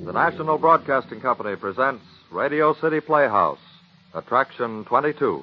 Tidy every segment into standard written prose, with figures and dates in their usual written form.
The National Broadcasting Company presents Radio City Playhouse, Attraction 22.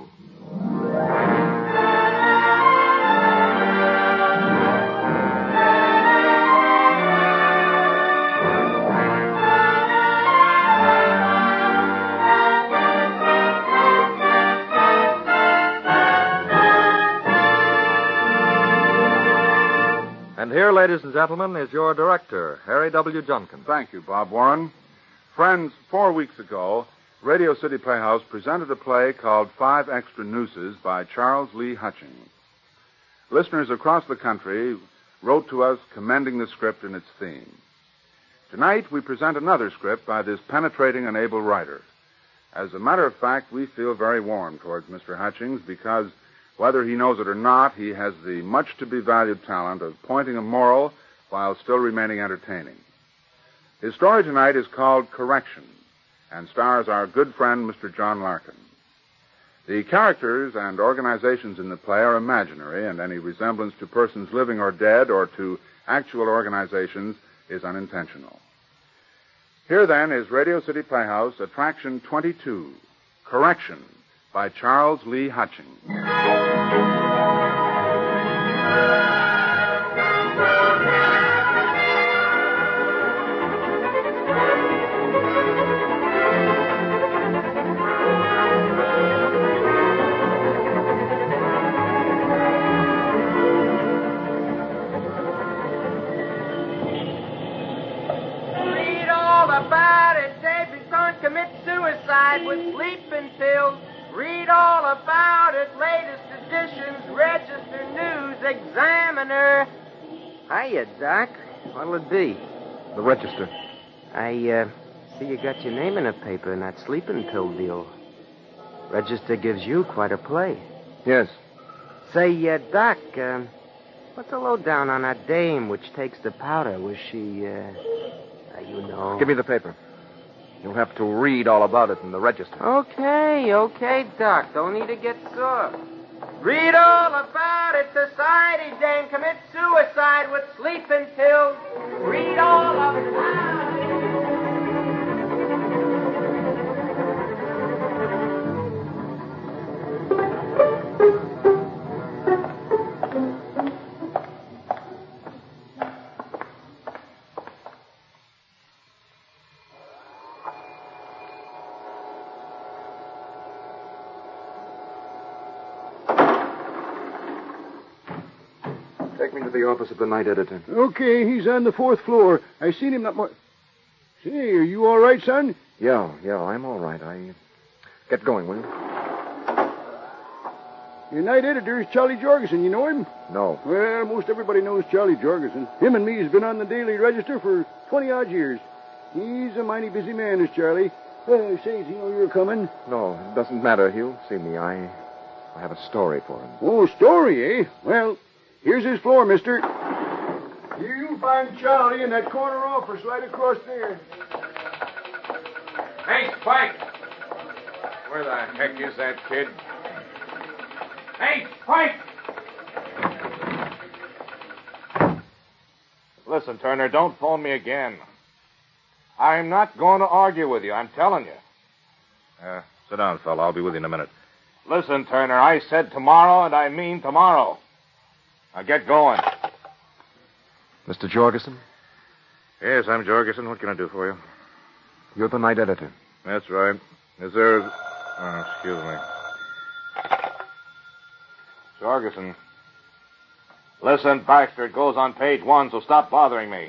And here, ladies and gentlemen, is your director, Harry W. Junkin. Thank you, Bob Warren. Friends, 4 weeks ago, Radio City Playhouse presented a play called Five Extra Nooses by Charles Lee Hutchings. Listeners across the country wrote to us commending the script and its theme. Tonight, we present another script by this penetrating and able writer. As a matter of fact, we feel very warm towards Mr. Hutchings because, whether he knows it or not, he has the much-to-be-valued talent of pointing a moral while still remaining entertaining. His story tonight is called Correction and stars our good friend, Mr. John Larkin. The characters and organizations in the play are imaginary, and any resemblance to persons living or dead or to actual organizations is unintentional. Here, then, is Radio City Playhouse, Attraction 22, Correction, by Charles Lee Hutchings. Read all about it. David's son commits suicide with sleeping pills. Read all about it, latest editions, Register News, Examiner. Hiya, Doc. What'll it be? The Register. I see you got your name in the paper in that sleeping pill deal. Register gives you quite a play. Yes. Say, Doc, what's the lowdown on that dame which takes the powder? Was she, you know... Give me the paper. You'll have to read all about it in the Register. Okay, Doc. Don't need to get sore. Read all about it. Society dame commits suicide with sleeping pills. Read all about it. Take me to the office of the night editor. Okay, he's on the 4th floor. I seen him not more... Say, are you all right, son? Yeah, I'm all right. Get going, will you? Your night editor is Charlie Jorgensen. You know him? No. Well, most everybody knows Charlie Jorgensen. Him and me has been on the Daily Register for 20-odd years. He's a mighty busy man, is Charlie. Say, does he know you're coming? No, it doesn't matter. He'll see me. I have a story for him. Oh, story, eh? Well, here's his floor, mister. Here you'll find Charlie in that corner office right across there. Hey, Spike! Where the heck is that kid? Hey, Spike! Listen, Turner, don't phone me again. I'm not going to argue with you, I'm telling you. Sit down, fella. I'll be with you in a minute. Listen, Turner, I said tomorrow, and I mean tomorrow. Now get going. Mr. Jorgensen? Yes, I'm Jorgensen. What can I do for you? You're the night editor. That's right. Is there... Oh, excuse me. Jorgensen. Listen, Baxter, it goes on page 1, so stop bothering me.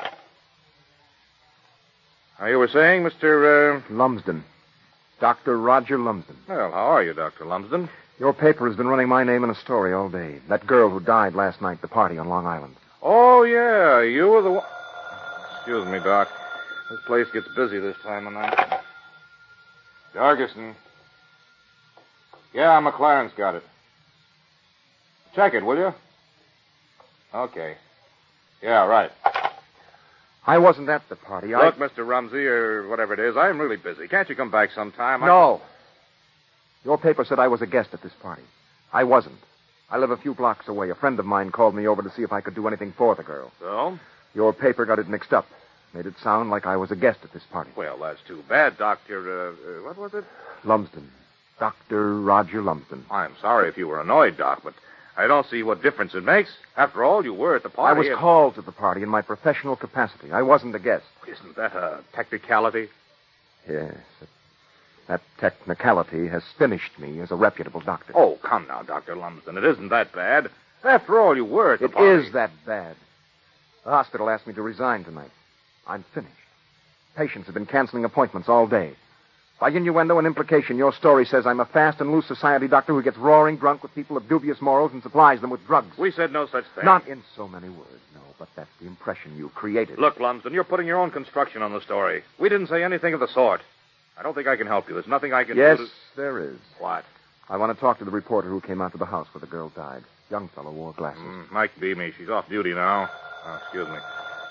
Now, you were saying, Mr. Lumsden. Dr. Roger Lumsden. Well, how are you, Dr. Lumsden? Your paper has been running my name in a story all day. That girl who died last night at the party on Long Island. Oh, yeah, you were the one... Excuse me, Doc. This place gets busy this time of night. Jorgensen. Yeah, McLaren's got it. Check it, will you? Okay. Yeah, right. I wasn't at the party. Look, Mr. Rumsey, or whatever it is, I'm really busy. Can't you come back sometime? No. Your paper said I was a guest at this party. I wasn't. I live a few blocks away. A friend of mine called me over to see if I could do anything for the girl. So? Your paper got it mixed up. Made it sound like I was a guest at this party. Well, that's too bad, Doctor. What was it? Lumsden. Dr. Roger Lumsden. I'm sorry if you were annoyed, Doc, but I don't see what difference it makes. After all, you were at the I party. was called to the party in my professional capacity. I wasn't a guest. Isn't that a technicality? Yes. That technicality has finished me as a reputable doctor. Oh, come now, Dr. Lumsden. It isn't that bad. After all, you were at the It party. is that bad. The hospital asked me to resign tonight. I'm finished. Patients have been canceling appointments all day. By innuendo and implication, your story says I'm a fast and loose society doctor who gets roaring drunk with people of dubious morals and supplies them with drugs. We said no such thing. Not in so many words, no, but that's the impression you created. Look, Lumsden, you're putting your own construction on the story. We didn't say anything of the sort. I don't think I can help you. There's nothing I can Yes, do to... there is. What? I want to talk to the reporter who came out to the house where the girl died. Young fellow wore glasses. Mike Beamy. She's off duty now. Oh, excuse me.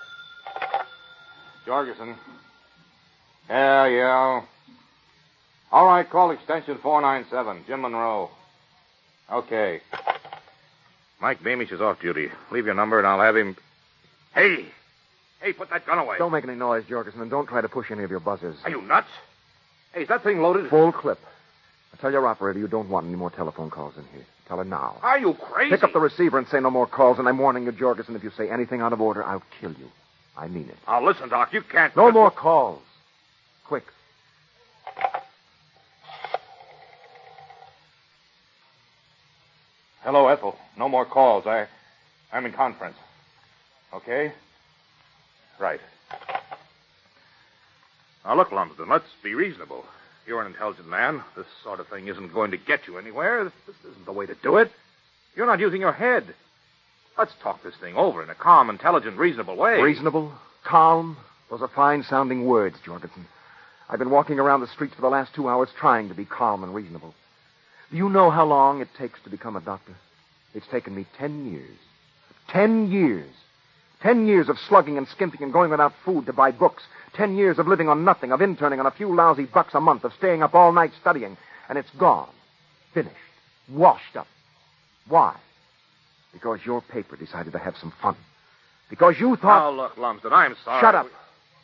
Jorgensen. Yeah. All right, call extension 497, Jim Monroe. Okay. Mike Beamish is off duty. Leave your number and I'll have him... Hey, put that gun away. Don't make any noise, Jorgensen, and don't try to push any of your buzzers. Are you nuts? Hey, is that thing loaded? Full clip. I tell your operator you don't want any more telephone calls in here. Tell her now. Are you crazy? Pick up the receiver and say no more calls, and I'm warning you, Jorgensen, if you say anything out of order, I'll kill you. I mean it. Now, listen, Doc, you can't... No more calls. Quick. Hello, Ethel. No more calls. I'm in conference. Okay? Right. Now, look, Lumsden, let's be reasonable. You're an intelligent man. This sort of thing isn't going to get you anywhere. This isn't the way to do it. You're not using your head. Let's talk this thing over in a calm, intelligent, reasonable way. Reasonable? Calm? Those are fine-sounding words, Jorgensen. I've been walking around the streets for the last 2 hours trying to be calm and reasonable. Do you know how long it takes to become a doctor? It's taken me 10 years. 10 years. 10 years of slugging and skimping and going without food to buy books. 10 years of living on nothing, of interning on a few lousy bucks a month, of staying up all night studying. And it's gone. Finished. Washed up. Why? Because your paper decided to have some fun. Because you thought... Now, look, Lumsden, I'm sorry. Shut up.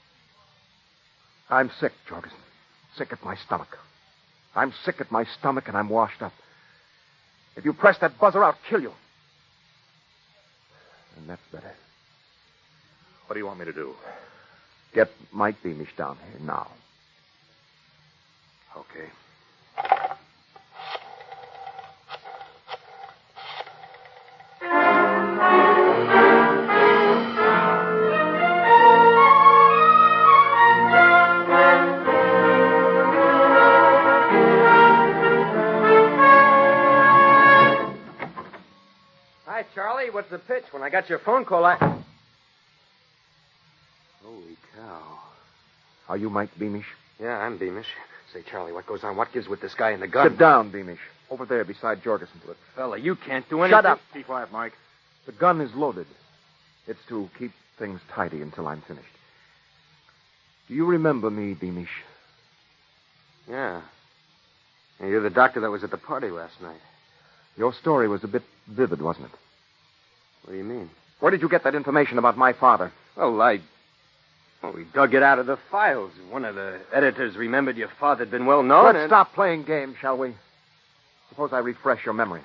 I'm sick, Jorgensen. Sick at my stomach. I'm sick at my stomach and I'm washed up. If you press that buzzer, I'll kill you. And that's better. What do you want me to do? Get Mike Beamish down here now. Okay. Hi, Charlie. What's the pitch? When I got your phone call, Holy cow. Are you Mike Beamish? Yeah, I'm Beamish. Say, Charlie, what goes on? What gives with this guy in the gun? Sit down, Beamish. Over there beside Jorgensen. Look, fella, you can't do anything. Shut up. Keep quiet, Mike. The gun is loaded. It's to keep things tidy until I'm finished. Do you remember me, Beamish? Yeah. You're the doctor that was at the party last night. Your story was a bit vivid, wasn't it? What do you mean? Where did you get that information about my father? Well, we dug it out of the files. One of the editors remembered your father had been well known. Let's stop playing games, shall we? Suppose I refresh your memory.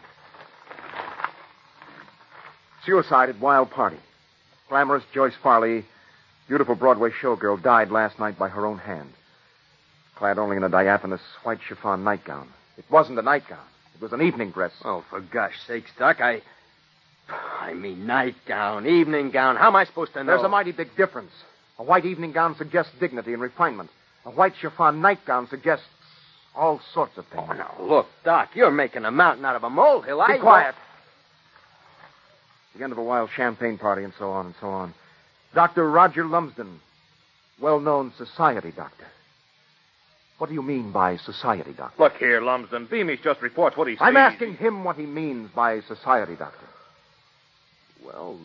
Suicide at Wild Party. Glamorous Joyce Farley, beautiful Broadway showgirl, died last night by her own hand. Clad only in a diaphanous white chiffon nightgown. It wasn't a nightgown. It was an evening dress. Oh, for gosh sakes, Doc, I mean nightgown, evening gown. How am I supposed to know? There's a mighty big difference. A white evening gown suggests dignity and refinement. A white chiffon nightgown suggests all sorts of things. Oh, now, look, Doc, you're making a mountain out of a molehill. Be quiet. The end of a wild champagne party and so on and so on. Dr. Roger Lumsden, well-known society doctor. What do you mean by society doctor? Look here, Lumsden. Beamish just reports what he sees. I'm asking him what he means by society doctor. Well,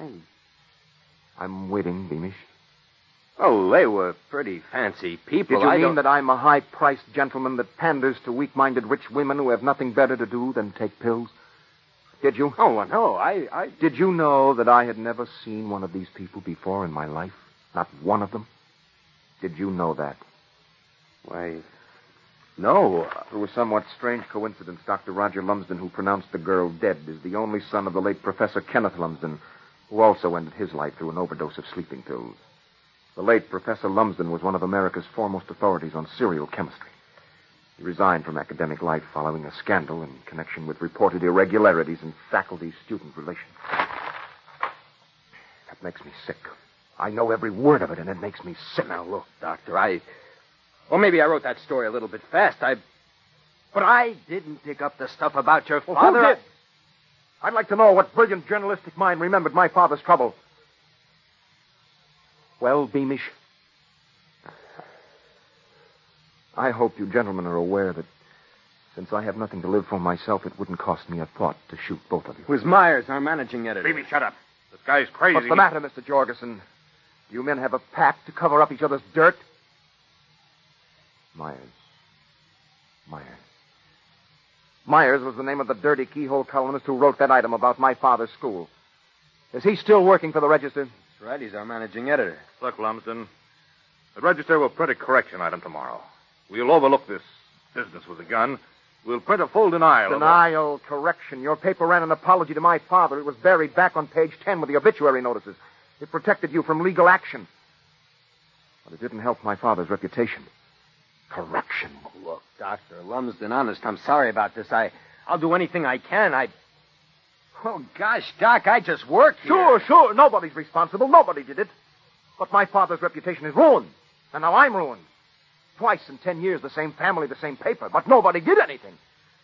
I'm waiting, Beamish. Oh, they were pretty fancy people. Did you mean that I'm a high-priced gentleman that panders to weak-minded rich women who have nothing better to do than take pills? Did you? Oh, no, I... Did you know that I had never seen one of these people before in my life? Not one of them? Did you know that? Why, no. Through a somewhat strange coincidence, Dr. Roger Lumsden, who pronounced the girl dead, is the only son of the late Professor Kenneth Lumsden, who also ended his life through an overdose of sleeping pills. The late Professor Lumsden was one of America's foremost authorities on serial chemistry. He resigned from academic life following a scandal in connection with reported irregularities in faculty-student relations. That makes me sick. I know every word of it, and it makes me sick. Now, look, Doctor, Well, maybe I wrote that story a little bit fast. But I didn't dig up the stuff about your father. Who did? I'd like to know what brilliant journalistic mind remembered my father's trouble. Well, Beamish, I hope you gentlemen are aware that since I have nothing to live for myself, it wouldn't cost me a thought to shoot both of you. It was Myers, our managing editor. Beamish, shut up. This guy's crazy. What's the matter, Mr. Jorgensen? You men have a pact to cover up each other's dirt? Myers was the name of the dirty keyhole columnist who wrote that item about my father's school. Is he still working for the Register? That's right. He's our managing editor. Look, Lumsden, the Register will print a correction item tomorrow. We'll overlook this business with the gun. We'll print a full denial. Denial, correction. Your paper ran an apology to my father. It was buried back on page 10 with the obituary notices. It protected you from legal action. But it didn't help my father's reputation. Correction. Look, Dr. Lumsden, honest, I'm sorry about this. I'll do anything I can. Oh, gosh, Doc, I just work here. Sure. Nobody's responsible. Nobody did it. But my father's reputation is ruined. And now I'm ruined. Twice in 10 years, the same family, the same paper. But nobody did anything.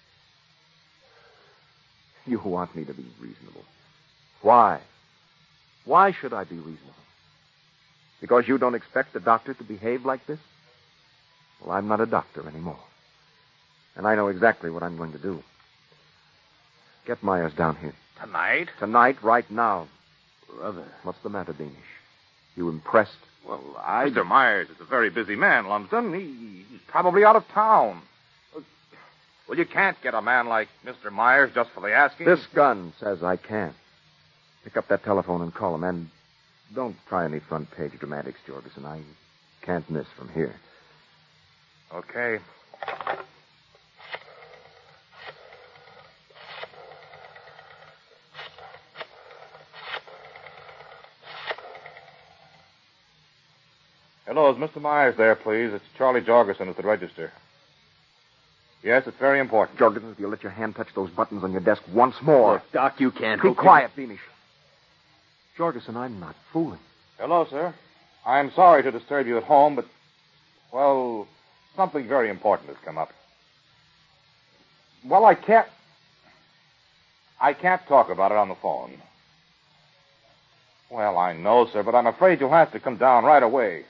You want me to be reasonable. Why? Why should I be reasonable? Because you don't expect the doctor to behave like this? Well, I'm not a doctor anymore. And I know exactly what I'm going to do. Get Myers down here. Tonight? Tonight, right now. Brother. What's the matter, Beamish? You impressed? Well, Mr. Myers is a very busy man, Lumsden. He's probably out of town. Well, you can't get a man like Mr. Myers just for the asking. This gun says I can. Pick up that telephone and call him. And don't try any front-page dramatics, Jorgensen. I can't miss from here. Okay. Hello, is Mr. Myers there, please? It's Charlie Jorgensen at the Register. Yes, it's very important. Jorgensen, if you let your hand touch those buttons on your desk once more. Look, Doc, you can't. Be quiet, Beamish. Jorgensen, I'm not fooling. Hello, sir. I'm sorry to disturb you at home, but, well, something very important has come up. Well, I can't talk about it on the phone. Well, I know, sir, but I'm afraid you'll have to come down right away.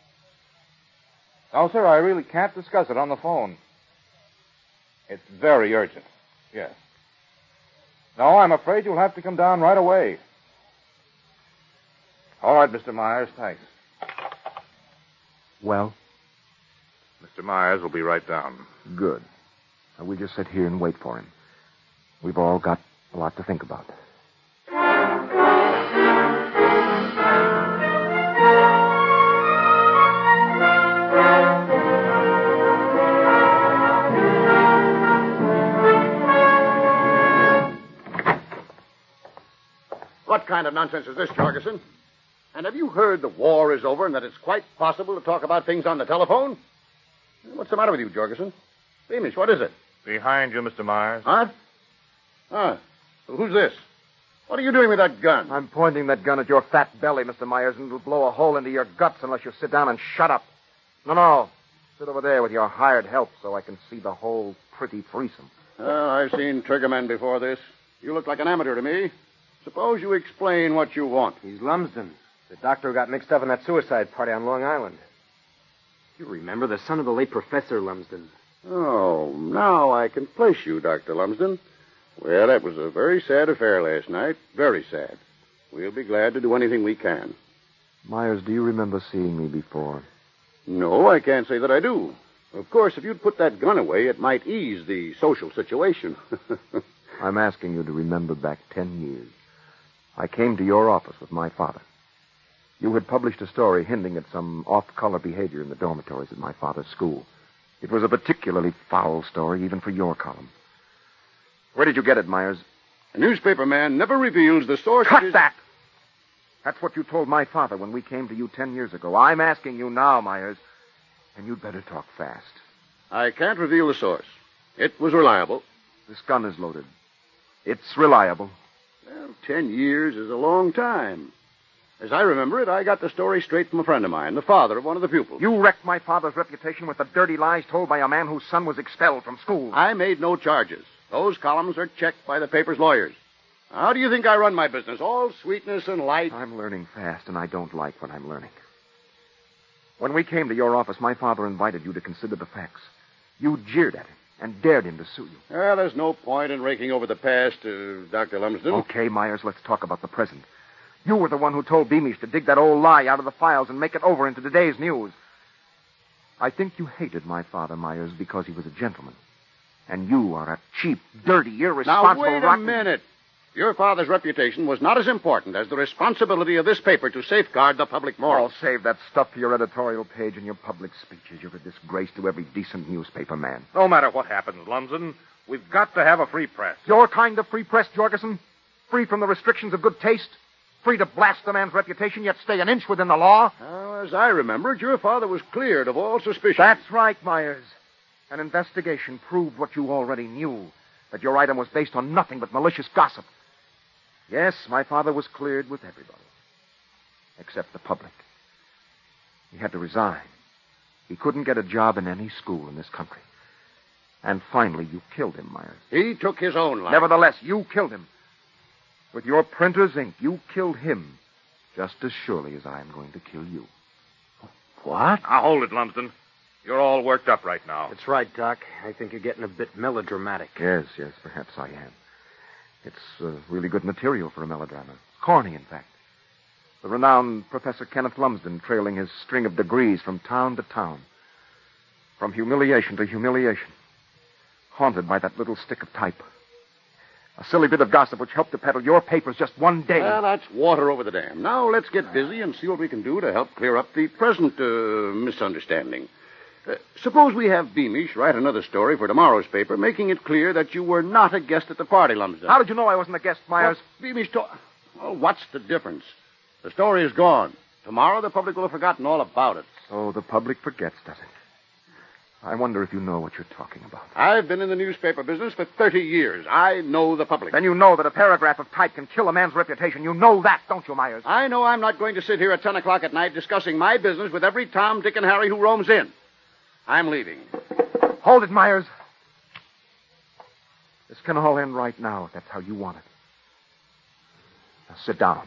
No, sir, I really can't discuss it on the phone. It's very urgent. Yes. No, I'm afraid you'll have to come down right away. All right, Mr. Myers, thanks. Well? Mr. Myers will be right down. Good. Now, we'll just sit here and wait for him. We've all got a lot to think about. What kind of nonsense is this, Jorgensen? And have you heard the war is over and that it's quite possible to talk about things on the telephone? What's the matter with you, Jorgensen? Beamish, what is it? Behind you, Mr. Myers. Huh? Well, who's this? What are you doing with that gun? I'm pointing that gun at your fat belly, Mr. Myers, and it'll blow a hole into your guts unless you sit down and shut up. No. Sit over there with your hired help so I can see the whole pretty threesome. I've seen triggermen before this. You look like an amateur to me. Suppose you explain what you want. He's Lumsden, the doctor who got mixed up in that suicide party on Long Island. You remember, the son of the late Professor Lumsden. Oh, now I can place you, Dr. Lumsden. Well, that was a very sad affair last night. Very sad. We'll be glad to do anything we can. Myers, do you remember seeing me before? No, I can't say that I do. Of course, if you'd put that gun away, it might ease the social situation. I'm asking you to remember back 10 years. I came to your office with my father. You had published a story hinting at some off-color behavior in the dormitories at my father's school. It was a particularly foul story, even for your column. Where did you get it, Myers? A newspaper man never reveals the source of Cut his... that! That's what you told my father when we came to you 10 years ago. I'm asking you now, Myers, and you'd better talk fast. I can't reveal the source. It was reliable. This gun is loaded. It's reliable. Well, 10 years is a long time. As I remember it, I got the story straight from a friend of mine, the father of one of the pupils. You wrecked my father's reputation with the dirty lies told by a man whose son was expelled from school. I made no charges. Those columns are checked by the paper's lawyers. How do you think I run my business? All sweetness and light. I'm learning fast, and I don't like what I'm learning. When we came to your office, my father invited you to consider the facts. You jeered at him and dared him to sue you. Well, there's no point in raking over the past, Dr. Lumsden. Okay, Myers, let's talk about the present. You were the one who told Beamish to dig that old lie out of the files and make it over into today's news. I think you hated my father, Myers, because he was a gentleman. And you are a cheap, dirty, irresponsible... Now, wait a minute. Your father's reputation was not as important as the responsibility of this paper to safeguard the public moral. I'll save that stuff for your editorial page and your public speeches. You're a disgrace to every decent newspaper man. No matter what happens, Lumsden, we've got to have a free press. Your kind of free press, Jorgensen? Free from the restrictions of good taste? Free to blast a man's reputation, yet stay an inch within the law? Well, as I remembered, your father was cleared of all suspicion. That's right, Myers. An investigation proved what you already knew, that your item was based on nothing but malicious gossip. Yes, my father was cleared with everybody, except the public. He had to resign. He couldn't get a job in any school in this country. And finally, you killed him, Myers. He took his own life. Nevertheless, you killed him. With your printer's ink, you killed him just as surely as I am going to kill you. What? Now, hold it, Lumsden. You're all worked up right now. That's right, Doc. I think you're getting a bit melodramatic. Yes, perhaps I am. It's really good material for a melodrama. Corny, in fact. The renowned Professor Kenneth Lumsden trailing his string of degrees from town to town. From humiliation to humiliation. Haunted by that little stick of type. A silly bit of gossip which helped to peddle your papers just one day. Well, that's water over the dam. Now let's get busy and see what we can do to help clear up the present misunderstanding. Suppose we have Beamish write another story for tomorrow's paper, making it clear that you were not a guest at the party, Lumsden. How did you know I wasn't a guest, Myers? Well, Beamish Well, what's the difference? The story is gone. Tomorrow the public will have forgotten all about it. Oh, the public forgets, does it? I wonder if you know what you're talking about. I've been in the newspaper business for 30 years. I know the public. Then you know that a paragraph of type can kill a man's reputation. You know that, don't you, Myers? I know I'm not going to sit here at 10 o'clock at night discussing my business with every Tom, Dick, and Harry who roams in. I'm leaving. Hold it, Myers. This can all end right now if that's how you want it. Now sit down.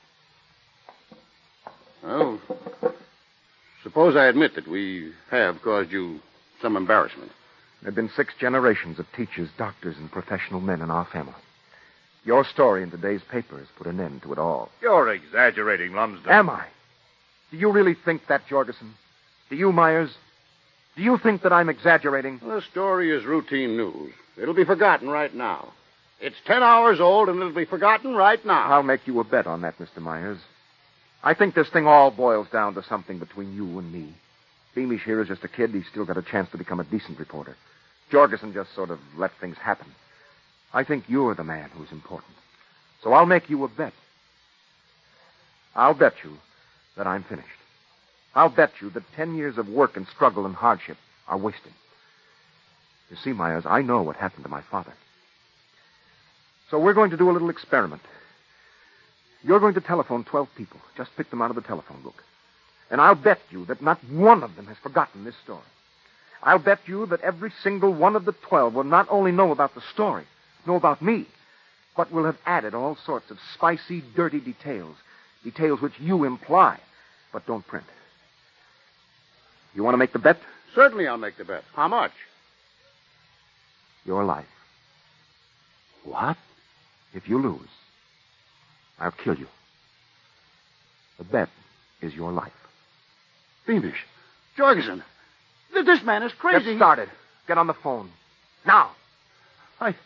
Well, suppose I admit that we have caused you some embarrassment. There have been 6 generations of teachers, doctors, and professional men in our family. Your story in today's paper has put an end to it all. You're exaggerating, Lumsden. Am I? Do you really think that, Jorgensen? Do you, Myers? Do you think that I'm exaggerating? Well, the story is routine news. It'll be forgotten right now. It's 10 hours old, and it'll be forgotten right now. I'll make you a bet on that, Mr. Myers. I think this thing all boils down to something between you and me. Beamish here is just a kid. He's still got a chance to become a decent reporter. Jorgensen just sort of let things happen. I think you're the man who's important. So I'll make you a bet. I'll bet you that I'm finished. I'll bet you that 10 years of work and struggle and hardship are wasted. You see, Myers, I know what happened to my father. So we're going to do a little experiment. You're going to telephone 12 people. Just pick them out of the telephone book. And I'll bet you that not one of them has forgotten this story. I'll bet you that every single one of the 12 will not only know about the story, know about me, but will have added all sorts of spicy, dirty details. Details which you imply, but don't print. You want to make the bet? Certainly I'll make the bet. How much? Your life. What? If you lose, I'll kill you. The bet is your life. Beamish. Jorgensen. This man is crazy. Get started. Get on the phone. Now.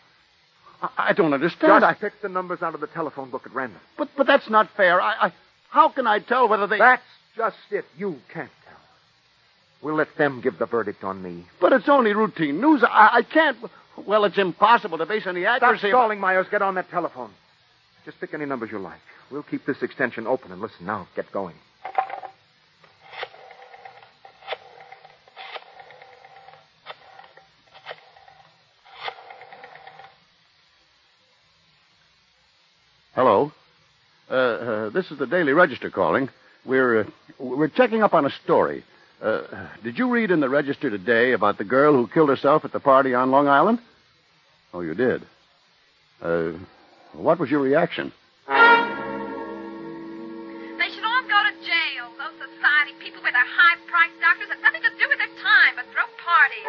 I don't understand. Just pick the numbers out of the telephone book at random. But that's not fair. How can I tell whether they... That's just it. You can't tell. We'll let them give the verdict on me. But it's only routine news. I can't... Well, it's impossible to base any accuracy... Stop stalling, Myers. Get on that telephone. Just pick any numbers you like. We'll keep this extension open and listen now. Get going. Hello. This is the Daily Register calling. We're checking up on a story. Did you read in the Register today about the girl who killed herself at the party on Long Island? Oh, you did? What was your reaction? They should all go to jail. Those society people with their high-priced doctors have nothing to do with their time but throw parties.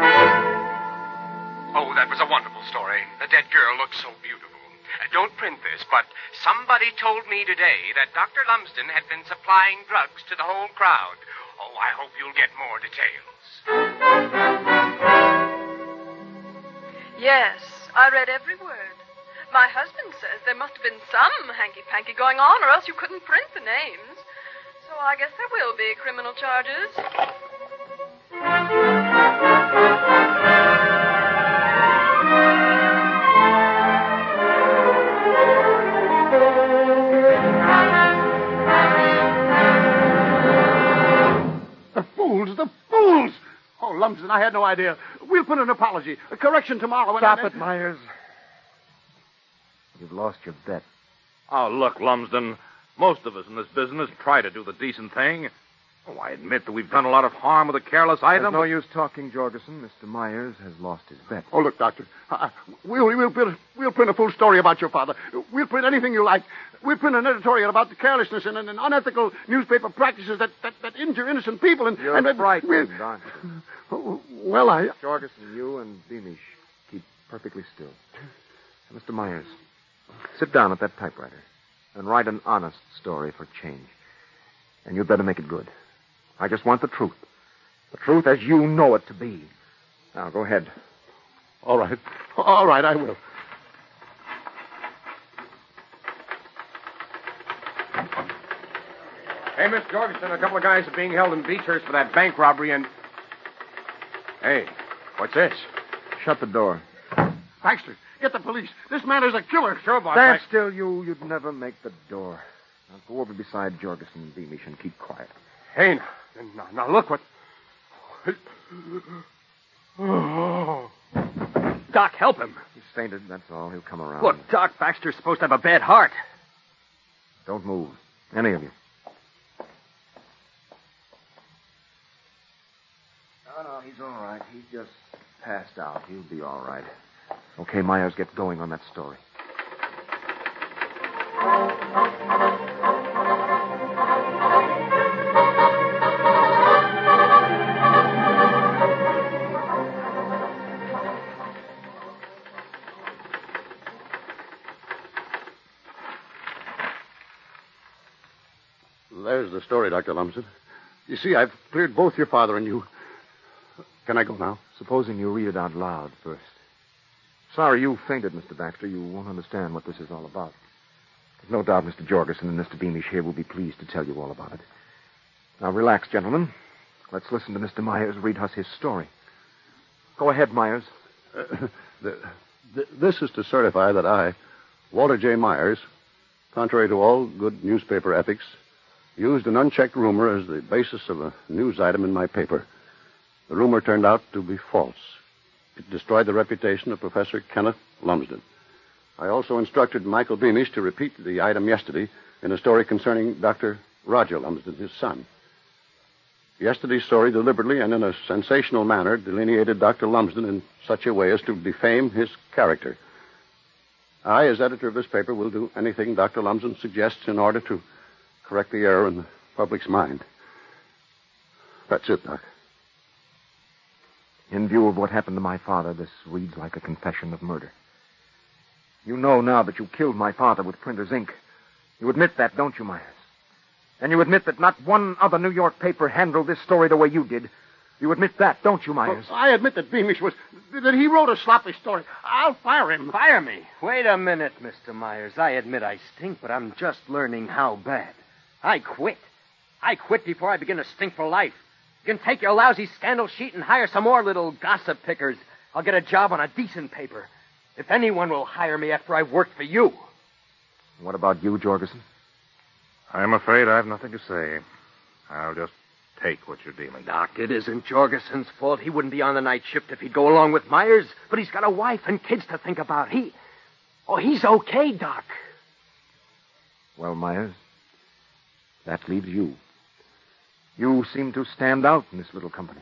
Oh, that was a wonderful story. The dead girl looked so beautiful. Don't print this, but somebody told me today that Dr. Lumsden had been supplying drugs to the whole crowd. Oh, I hope you'll get more details. Yes, I read every word. My husband says there must have been some hanky-panky going on, or else you couldn't print the names. So I guess there will be criminal charges. The fools! Oh, Lumsden, I had no idea. We'll put an apology, a correction tomorrow. Stop it, Myers. You've lost your bet. Oh, look, Lumsden. Most of us in this business try to do the decent thing. Oh, I admit that we've done a lot of harm with a careless item. There's no use talking, Jorgensen. Mr. Myers has lost his bet. Oh, look, Doctor. We'll print a full story about your father. We'll print anything you like. We'll print an editorial about the carelessness and unethical newspaper practices that injure innocent people. You're frightened, aren't you? Well, Jorgensen, you and Beamish keep perfectly still. Mr. Myers, sit down at that typewriter and write an honest story for change. And you'd better make it good. I just want the truth. The truth as you know it to be. Now, go ahead. All right. All right, I will. Hey, Miss Jorgensen, a couple of guys are being held in Beechhurst for that bank robbery and... Hey, what's this? Shut the door. Baxter, get the police. This man is a killer. Sure, boss. Stand still, you. You'd never make the door. Now, go over beside Jorgensen and Beamish and keep quiet. Hey, now look what... Doc, help him. He's fainted, that's all. He'll come around. Look, Doc, Baxter's supposed to have a bad heart. Don't move. Any of you. No, he's all right. He's just passed out. He'll be all right. Okay, Myers, get going on that story. There's the story, Dr. Lumsden. You see, I've cleared both your father and you. Can I go now? Supposing you read it out loud first. Sorry you fainted, Mr. Baxter. You won't understand what this is all about. There's no doubt Mr. Jorgensen and Mr. Beamish here will be pleased to tell you all about it. Now, relax, gentlemen. Let's listen to Mr. Myers read us his story. Go ahead, Myers. This is to certify that I, Walter J. Myers, contrary to all good newspaper ethics, used an unchecked rumor as the basis of a news item in my paper. The rumor turned out to be false. It destroyed the reputation of Professor Kenneth Lumsden. I also instructed Michael Beamish to repeat the item yesterday in a story concerning Dr. Roger Lumsden, his son. Yesterday's story deliberately and in a sensational manner delineated Dr. Lumsden in such a way as to defame his character. I, as editor of this paper, will do anything Dr. Lumsden suggests in order to correct the error in the public's mind. That's it, Doc. In view of what happened to my father, this reads like a confession of murder. You know now that you killed my father with printer's ink. You admit that, don't you, Myers? And you admit that not one other New York paper handled this story the way you did. You admit that, don't you, Myers? Well, I admit that Beamish that he wrote a sloppy story. I'll fire him. Fire me? Wait a minute, Mr. Myers. I admit I stink, but I'm just learning how bad. I quit. I quit before I begin to stink for life. You can take your lousy scandal sheet and hire some more little gossip pickers. I'll get a job on a decent paper. If anyone will hire me after I've worked for you. What about you, Jorgensen? I'm afraid I have nothing to say. I'll just take what you're dealing. Doc, it isn't Jorgensen's fault. He wouldn't be on the night shift if he'd go along with Myers. But he's got a wife and kids to think about. He's okay, Doc. Well, Myers, that leaves you. You seem to stand out in this little company.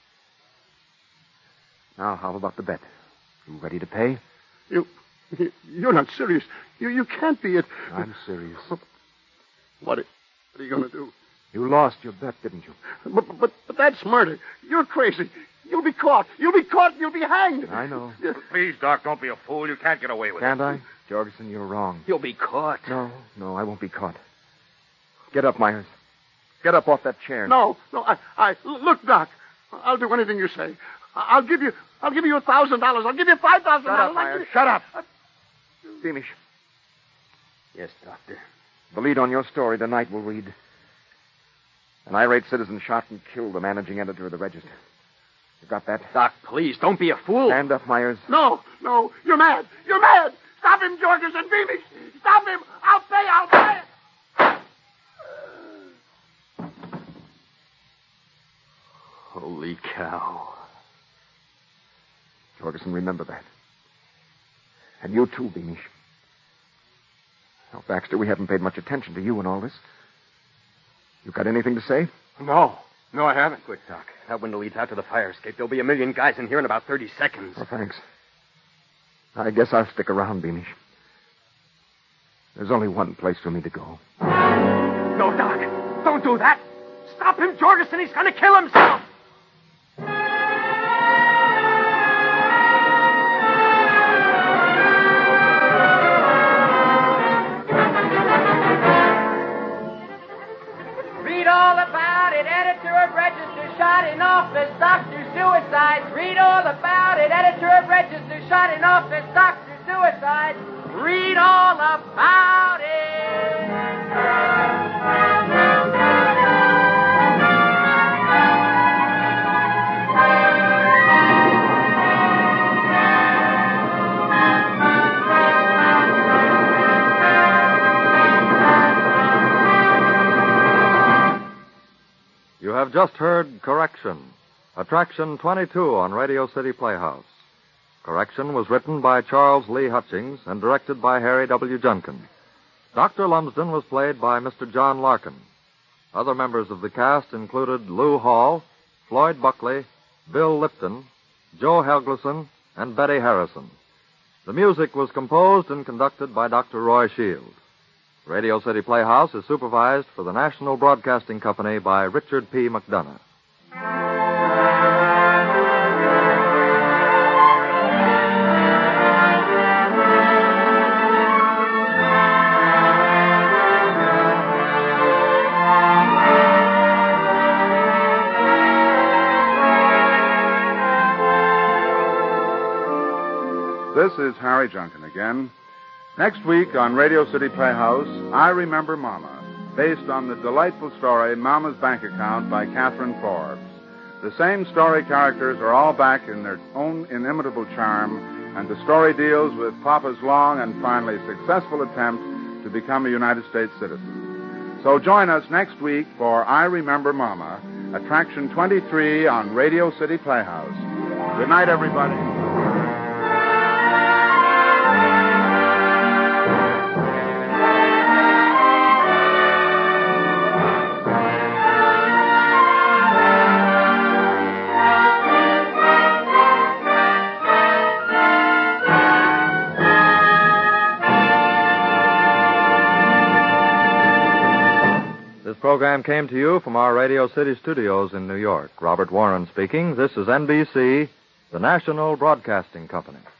Now, how about the bet? You ready to pay? You're not serious. You can't be it. I'm serious. What are you going to do? You lost your bet, didn't you? But that's murder. You're crazy. You'll be caught. You'll be caught and you'll be hanged. I know. Please, Doc, don't be a fool. You can't get away with it. Can't I? Jorgensen, you're wrong. You'll be caught. No, I won't be caught. Get up, Myers. Get up off that chair. No. Look, Doc. I'll do anything you say. I'll give you $1,000. I'll give you $5,000. Shut up, Myers. Shut up. Beamish. Yes, Doctor. The lead on your story tonight will read, an irate citizen shot and killed the managing editor of the Register. You got that? Doc, please, don't be a fool. Stand up, Myers. No. You're mad. Stop him, Jorgensen. Beamish. Stop him. I'll pay. Holy cow. Jorgensen, remember that. And you too, Beamish. Now, Baxter, we haven't paid much attention to you in all this. You got anything to say? No, I haven't. Quick, Doc. That window leads out to the fire escape. There'll be 1 million guys in here in about 30 seconds. Well, thanks. I guess I'll stick around, Beamish. There's only one place for me to go. No, Doc. Don't do that. Stop him, Jorgensen. He's going to kill himself. Read all about it, editor of Register shot in office, doctor suicide. Read all about it, editor of Register shot in office, doctor suicide. Read all about it. You have just heard Correction, Attraction 22 on Radio City Playhouse. Correction was written by Charles Lee Hutchings and directed by Harry W. Junkin. Dr. Lumsden was played by Mr. John Larkin. Other members of the cast included Lou Hall, Floyd Buckley, Bill Lipton, Joe Helgeson, and Betty Harrison. The music was composed and conducted by Dr. Roy Shields. Radio City Playhouse is supervised for the National Broadcasting Company by Richard P. McDonough. This is Harry Junkin again. Next week on Radio City Playhouse, I Remember Mama, based on the delightful story Mama's Bank Account by Catherine Forbes. The same story characters are all back in their own inimitable charm, and the story deals with Papa's long and finally successful attempt to become a United States citizen. So join us next week for I Remember Mama, Attraction 23 on Radio City Playhouse. Good night, everybody. This program came to you from our Radio City studios in New York. Robert Warren speaking. This is NBC, the National Broadcasting Company.